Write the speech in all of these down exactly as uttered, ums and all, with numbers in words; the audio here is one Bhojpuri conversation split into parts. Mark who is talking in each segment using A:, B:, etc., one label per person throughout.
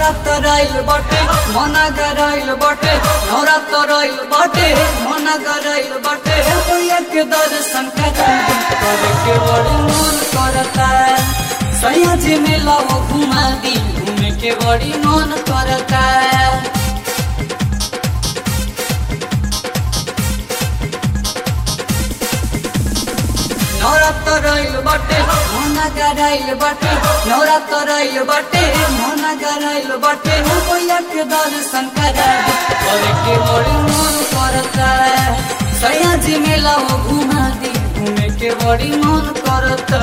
A: नवरात्र आइल बाटे मना गराइल बाटे नवरात्र आइल बाटे मना गराइल बाटे भैया के दर्शन करे के बड़ी मन करता सैया जी मेला वो घुमा दी घूमे के बड़ी मन करता नवरात्र आइल बाटे मना गराइल बाटे नवरात्र आइल बाटे मना गराइल बाटे भैया के दर्शन करे के बड़ी मन करता सैया जी मेला वो घुमा दी घूमे के बड़ी मन करता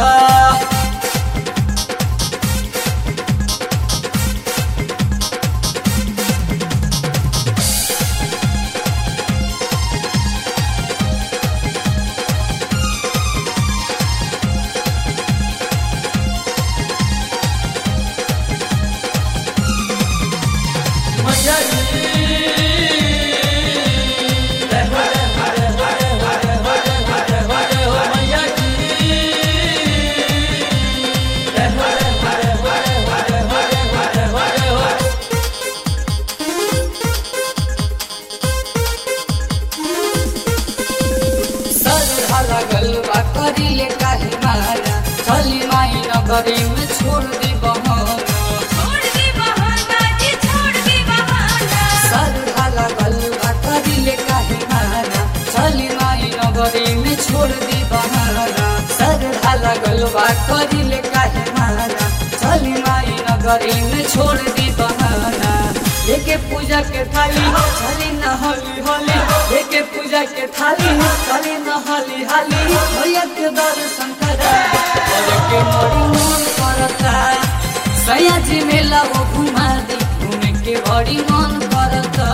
A: करीले काहे मारा चली माई नगरी में छोड़ दी बहाना
B: छोड़ दी बहाना जी छोड़ दी बहाना
A: सर ढाला गलबा करीले काहे मारा चली माई नगरी में छोड़ दी बहाना सर ढाला गलबा करीले काहे मारा चली माई नगरी में छोड़ दी बहाना लेके पूजा के थाली चली न होली होली लेके पूजा के थाली चली न होली हाली भैया के दर्शन करे के बड़ी मन करता सैया जी मेला वो घुमा दी घूमे के बड़ी मन करता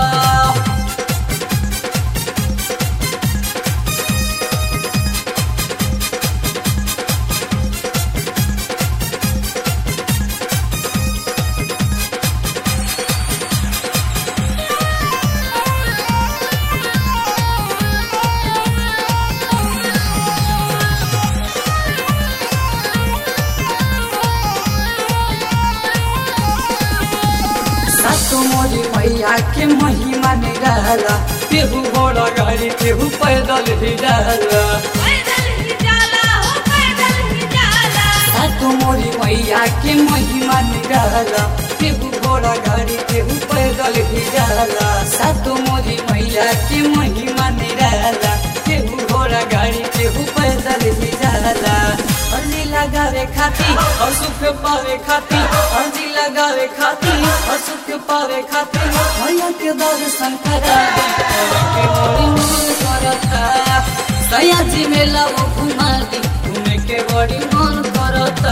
A: मोरी मैया के महिमा निराला केहू घोड़ा गाड़ी केहू पैदल ही जाला
B: पैदल ही जाला हो पैदल ही जाला
A: सातो मोरी मैया के महिमा निराला केहू घोड़ा गाड़ी केहू पैदल ही जाला सातो मोरी मैया के महिमा निराला केहू घोड़ा गाड़ी केहू पैदल ही जाला अर्जी लगावे खाती और सुख पावे खाती अर्जी लगावे खाती और सुख पावे खाती भैया के दर्शन करा के बड़ी मन करता सैया जी मेला वो घुमा दी घूमे के बड़ी मन करता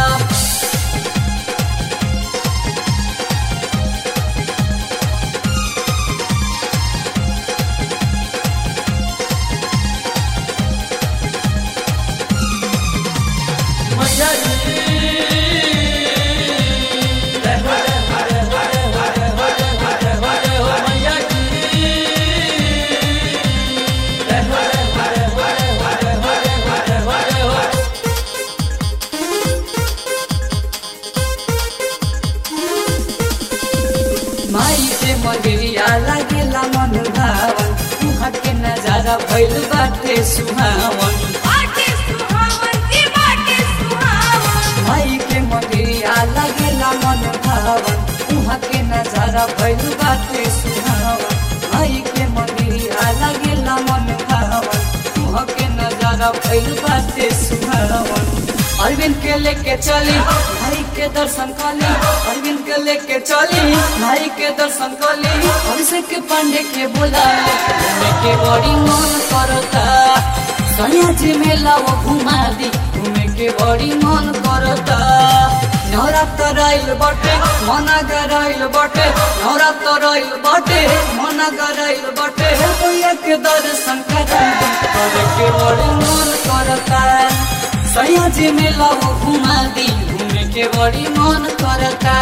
A: माई के मगरिया लागेला मन भावन तुहा के नजारा भइल बाटे सुहावन
B: बाटे सुहावन जी बाटे सुहावन
A: माई के मगरिया लागेला मन भावन तुहा के नजारा भइल बाटे सुहावन माई के मगरिया लागेला मन भावन तुहा के नजारा भइल बाटे सुहावन अरविंद के लेके चली भाई के दर्शन कली अरविंद के लेके चली भाई के दर्शन कली अभिषेक पांडे के बोला के बड़ी मन करता सैया जी मेला वो घुमा दी घूमे के बड़ी मन करता नवरात्र आइल बाटे मना गराइल बाटे नवरात्र आइल बाटे मना गराइल बाटे भैया के दर्शन करे के बड़ी मन करता सैया जी मेला वो घुमा दी घूमे के बड़ी मन करता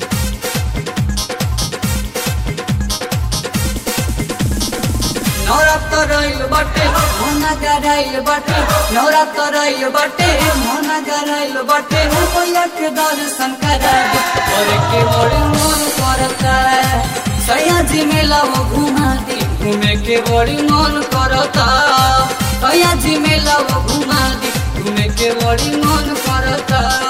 A: नवरात्र नवरात्र आइल बाटे मोना गराइल बाटे नवरात्र आइल बाटे मोना गराइल बाटे मैया के दर्शन करा दे और के बड़ी मन करता सैया जी मेला वो घुमा दी घूमे के बड़ी मन करता सैया जी मेला वो घुमा दी घूमे के बड़ी मन करता।